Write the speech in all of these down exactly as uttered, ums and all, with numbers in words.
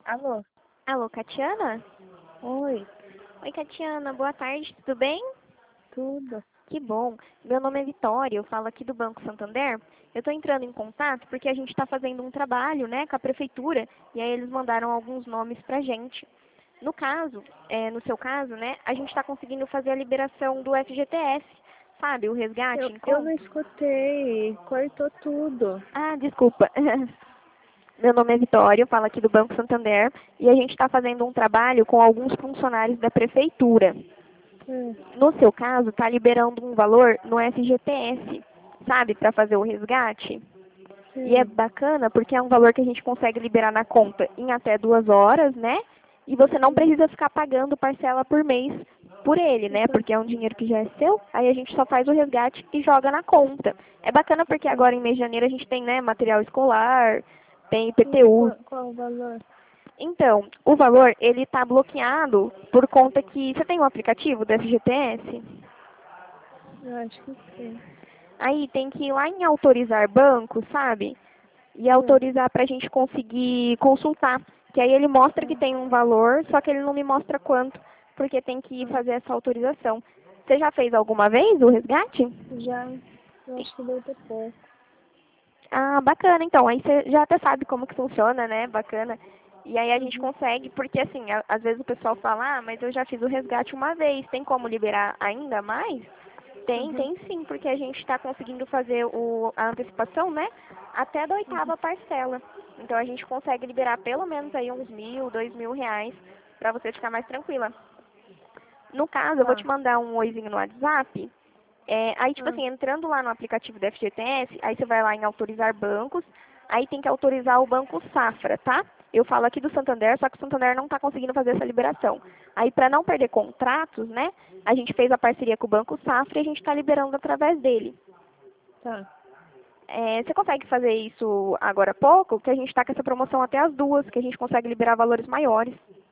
Alô? Alô, Catiana? Oi, Oi, Catiana, boa tarde, tudo bem? tudo? Que bom. Meu nome é Vitória, eu falo aqui do Banco Santander. Eu estou entrando em contato porque a gente está fazendo um trabalho, né, com a prefeitura e aí eles mandaram alguns nomes pra gente. No caso, é, no seu caso, né, a gente está conseguindo fazer a liberação do F G T S, sabe, o resgate Eu, em eu não conta. escutei, cortou tudo. Ah, desculpa. Meu nome é Vitória, eu falo aqui do Banco Santander e a gente está fazendo um trabalho com alguns funcionários da prefeitura. Hum, No seu caso, está liberando um valor no F G T S, sabe, para fazer o resgate. E é sim, bacana porque é um valor que a gente consegue liberar na conta em até duas horas, né? E você não sim. precisa ficar pagando parcela por mês por ele, né? Então, Porque é um dinheiro que já é seu, aí a gente só faz o resgate e joga na conta. É bacana porque então, agora em mês de janeiro a gente tem, né, material escolar, tem sim, I P T U. qual, qual o valor? Então, o valor, ele está bloqueado por conta que... Você tem um aplicativo do F G T S? Eu acho que sim. Aí tem que ir lá em autorizar banco, sabe? E Hum, autorizar para a gente conseguir consultar. Que aí ele mostra que tá, tem um valor, só que ele não me mostra quanto, porque tem que tá. fazer essa autorização. Você já fez alguma vez o resgate? Já, eu E- acho que deu ter pouco. Ah, bacana, então. Aí você já até sabe como que funciona, né? Bacana. E aí a gente Uhum, consegue, porque assim, a- às vezes o pessoal fala, ah, mas eu já fiz o resgate uma vez, tem como liberar ainda mais? Tem, uhum, tem sim, porque a gente está conseguindo fazer o, a antecipação, né? Até da uhum. oitava parcela. Então a gente consegue liberar pelo menos aí uns mil, dois mil reais para você ficar mais tranquila. No caso, eu vou te Tá, mandar um oizinho no WhatsApp. É, aí, tipo ah, assim, entrando lá no aplicativo do F G T S, aí você vai lá em autorizar bancos, aí tem que autorizar o Banco Safra, tá? Eu falo aqui do Santander, só que o Santander não está conseguindo fazer essa liberação. Aí, para não perder contratos, né, a gente fez a parceria com o Banco Safra e a gente está liberando através dele. tá, É, você consegue fazer isso agora há pouco? Que a gente está com essa promoção até as duas, que a gente consegue liberar valores maiores.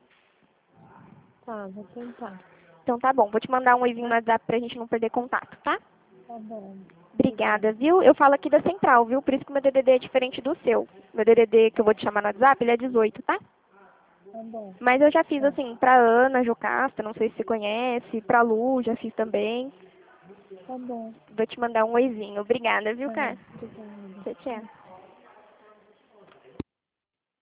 tá, vou tentar. Então tá bom, vou te mandar um oizinho no Tá, WhatsApp pra gente não perder contato, tá? tá bom. Obrigada, Obrigada. viu? Eu falo aqui da central, viu? Por isso que o meu D D D é diferente do seu. Meu D D D que eu vou te chamar no WhatsApp, ele é dezoito, tá? Tá bom, Mas eu já fiz tá, assim, pra Ana Jocasta, não sei se você conhece, pra Lu, já fiz também. tá bom. Vou te mandar um oizinho. Obrigada, viu, Tá, cara? obrigada. Tchau, tchau.